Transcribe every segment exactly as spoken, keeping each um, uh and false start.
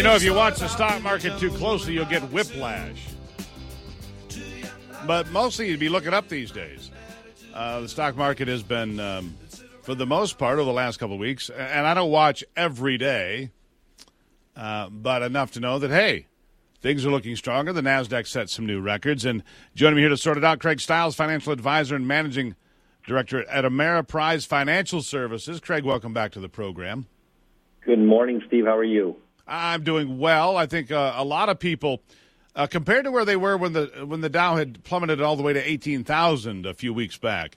know, if you watch the stock market too closely, you'll get whiplash. But mostly you'd be looking up these days. Uh, the stock market has been, um, for the most part, over the last couple of weeks, and I don't watch every day, uh, but enough to know that, hey, things are looking stronger. The NASDAQ set some new records. And joining me here to sort it out, Craig Stiles, financial advisor and managing director at Ameriprise Financial Services. Craig, welcome back to the program. Good morning, Steve. How are you? I'm doing well. I think uh, a lot of people, uh, compared to where they were when the when the Dow had plummeted all the way to eighteen thousand a few weeks back,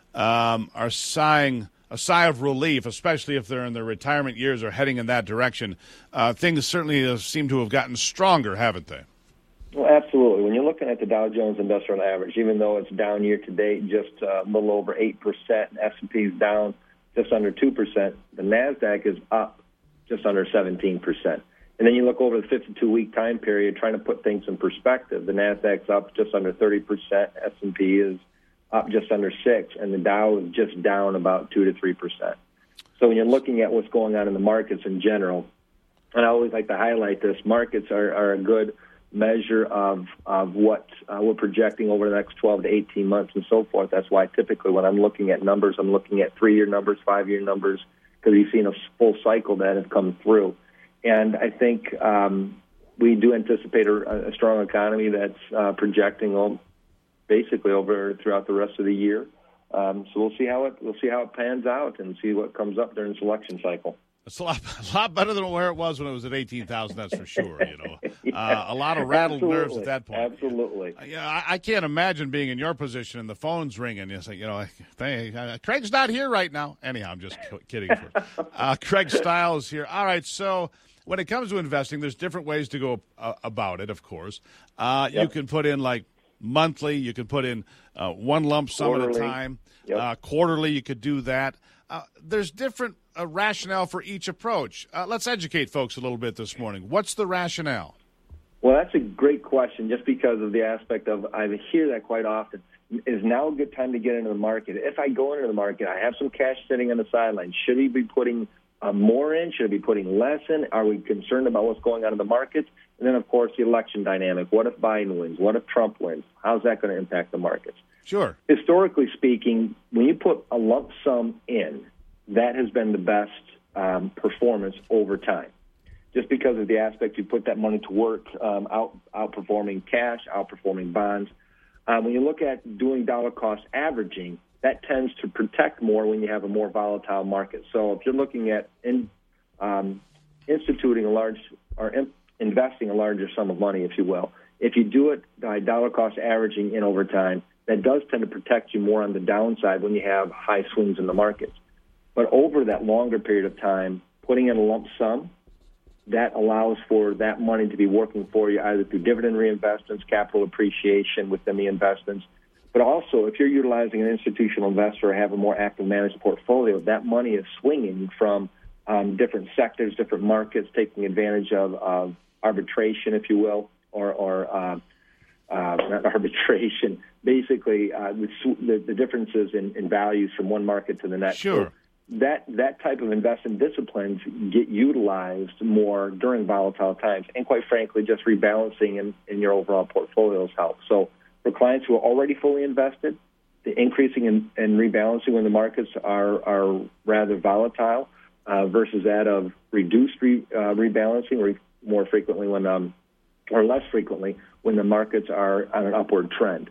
um, are sighing a sigh of relief, especially if they're in their retirement years or heading in that direction. Uh, things certainly uh, seem to have gotten stronger, haven't they? Well, absolutely. When you're looking at the Dow Jones Industrial Average, even though it's down year to date just uh, a little over eight percent, S and P is down just under two percent, the NASDAQ is up just under seventeen percent. And then you look over the fifty-two-week time period, trying to put things in perspective. The NASDAQ's up just under thirty percent, S and P is up just under six, and the Dow is just down about two to three percent. So when you're looking at what's going on in the markets in general, and I always like to highlight this, markets are, are a good measure of of what uh, we're projecting over the next twelve to eighteen months and so forth. That's why typically when I'm looking at numbers, I'm looking at three-year numbers, five-year numbers, because you've seen a full cycle that has come through. And I think um, we do anticipate a, a strong economy that's uh, projecting on basically over throughout the rest of the year. Um, so we'll see how it we'll see how it pans out and see what comes up during the selection cycle. It's a lot, a lot better than where it was when it was at eighteen thousand. That's for sure. You know, yeah, uh, a lot of rattled absolutely. nerves at that point. Absolutely. Yeah, I, I can't imagine being in your position and the phone's ringing. You say, you know, hey, uh, Craig's not here right now. Anyhow, I'm just kidding. For, uh, Craig Stiles here. All right, so when it comes to investing, there's different ways to go uh, about it. Of course, uh, yep. You can put in like monthly. You can put in uh, one lump sum quarterly. at a time. Yep. Uh, quarterly, you could do that. Uh, there's different uh, rationale for each approach. Uh, let's educate folks a little bit this morning. What's the rationale? Well, that's a great question just because of the aspect of, I hear that quite often, is now a good time to get into the market? If I go into the market, I have some cash sitting on the sideline. Should we be putting uh, more in? Should I be putting less in? Are we concerned about what's going on in the markets? And then, of course, the election dynamic. What if Biden wins? What if Trump wins? How's that going to impact the markets? Sure. Historically speaking, when you put a lump sum in, that has been the best um, performance over time. Just because of the aspect you put that money to work, um, out, outperforming cash, outperforming bonds. Um, when you look at doing dollar cost averaging, that tends to protect more when you have a more volatile market. So if you're looking at in, um, instituting a large or in, investing a larger sum of money, if you will, if you do it by dollar cost averaging in over time, that does tend to protect you more on the downside when you have high swings in the markets. But over that longer period of time, putting in a lump sum, that allows for that money to be working for you either through dividend reinvestments, capital appreciation within the investments. But also, if you're utilizing an institutional investor or have a more active managed portfolio, that money is swinging from um, different sectors, different markets, taking advantage of, of arbitration, if you will, or, or uh, uh, not arbitration, basically uh, the, the, the differences in, in values from one market to the next. Sure. So that that type of investment disciplines get utilized more during volatile times, and quite frankly, just rebalancing in, in your overall portfolios help. So for clients who are already fully invested, the increasing and in, in rebalancing when the markets are, are rather volatile uh, versus that of reduced re, uh, rebalancing re, more frequently when um, or less frequently when the markets are on an upward trend.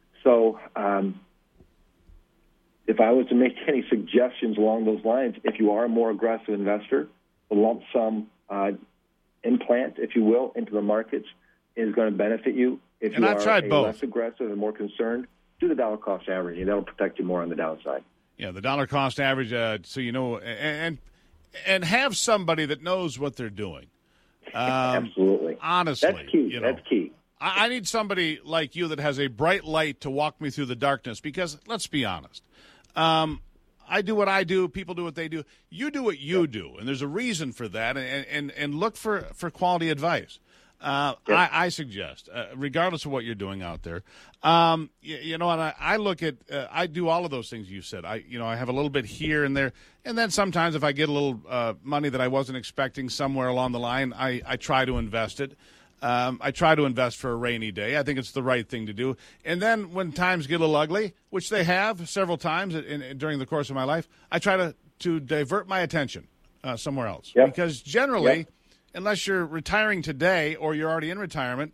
So um, if I was to make any suggestions along those lines, if you are a more aggressive investor, the lump sum uh, implant, if you will, into the markets is going to benefit you. If and you I've are tried a both. less aggressive and more concerned, do the dollar cost averaging. That'll protect you more on the downside. Yeah, the dollar cost average, uh, so you know, and, and and have somebody that knows what they're doing. Um, Absolutely. Honestly. That's key. You know, That's key. I, I need somebody like you that has a bright light to walk me through the darkness because, let's be honest, um, I do what I do, people do what they do. You do what you do, and there's a reason for that, and, and, and look for, for quality advice. Uh, Yep. I, I suggest, uh, regardless of what you're doing out there, um, you, you know, and I, I look at, uh, I do all of those things you said. I, you know, I have a little bit here and there, and then sometimes if I get a little uh, money that I wasn't expecting somewhere along the line, I, I try to invest it. Um, I try to invest for a rainy day. I think it's the right thing to do. And then when times get a little ugly, which they have several times in, in, during the course of my life, I try to, to divert my attention uh, somewhere else. Yep. Because generally, Yep. unless you're retiring today or you're already in retirement,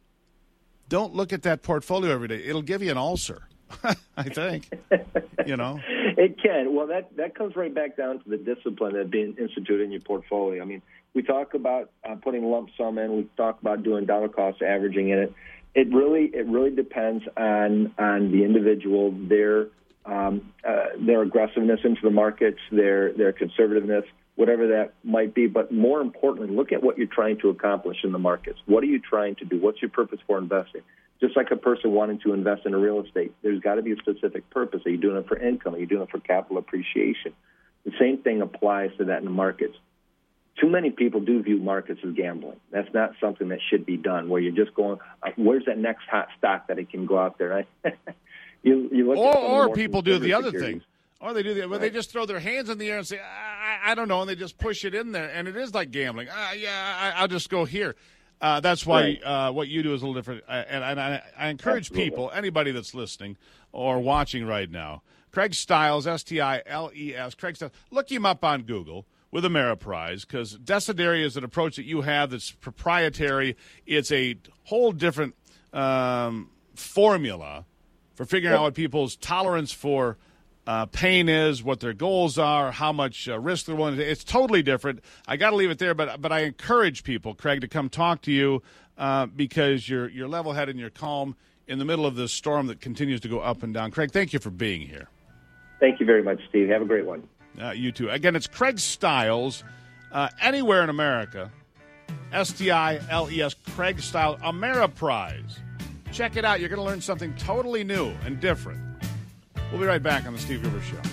don't look at that portfolio every day. It'll give you an ulcer, I think, you know. It can. Well, that, that comes right back down to the discipline that's being instituted in your portfolio. I mean, we talk about uh, putting lump sum in. We talk about doing dollar cost averaging in it. It really it really depends on on the individual, their um, uh, their aggressiveness into the markets, their their conservativeness, whatever that might be. But more importantly, look at what you're trying to accomplish in the markets. What are you trying to do? What's your purpose for investing? Just like a person wanting to invest in a real estate, there's got to be a specific purpose. Are you doing it for income? Are you doing it for capital appreciation? The same thing applies to that in the markets. Too many people do view markets as gambling. That's not something that should be done, where you're just going, uh, where's that next hot stock that it can go out there? you, you look or at or people do the other securities. thing. Or they do the, well, Right. they just throw their hands in the air and say, I, I don't know, and they just push it in there, and it is like gambling. Uh, yeah, I, I'll just go here. Uh, that's why Right. uh, what you do is a little different. Uh, and, and I, I encourage Absolutely. people, anybody that's listening or watching right now, Craig Stiles, S T I L E S, Craig Stiles, look him up on Google with Ameriprise, because Decidaria is an approach that you have that's proprietary. It's a whole different um, formula for figuring Yep. out what people's tolerance for uh, pain is, what their goals are, how much uh, risk they're willing to take. It's totally different. I got to leave it there, but but I encourage people, Craig, to come talk to you uh, because you're you're level-headed and you're calm in the middle of this storm that continues to go up and down. Craig, thank you for being here. Thank you very much, Steve. Have a great one. Uh, you too. Again, it's Craig Stiles, uh, anywhere in America, S T I L E S, Craig Stiles, Ameriprise. Check it out. You're going to learn something totally new and different. We'll be right back on the Steve Gruber Show.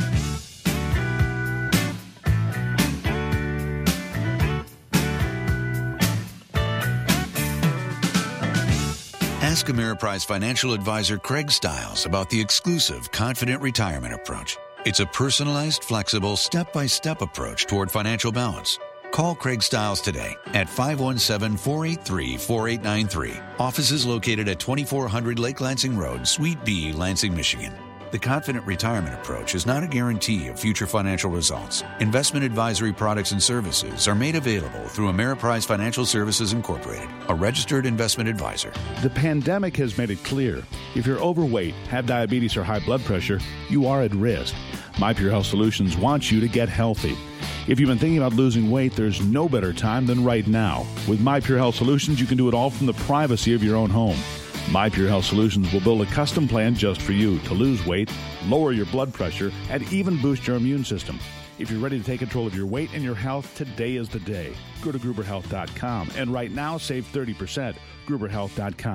Ask Ameriprise financial advisor Craig Stiles about the exclusive Confident Retirement Approach. It's a personalized, flexible, step-by-step approach toward financial balance. Call Craig Stiles today at five one seven, four eight three, four eight nine three. Office is located at twenty-four hundred Lake Lansing Road, Suite B, Lansing, Michigan. The Confident Retirement Approach is not a guarantee of future financial results. Investment advisory products and services are made available through Ameriprise Financial Services Incorporated, a registered investment advisor. The pandemic has made it clear. If you're overweight, have diabetes, or high blood pressure, you are at risk. My Pure Health Solutions wants you to get healthy. If you've been thinking about losing weight, there's no better time than right now. With My Pure Health Solutions, you can do it all from the privacy of your own home. My Pure Health Solutions will build a custom plan just for you to lose weight, lower your blood pressure, and even boost your immune system. If you're ready to take control of your weight and your health, today is the day. Go to Gruber Health dot com and right now save thirty percent. Gruber Health dot com.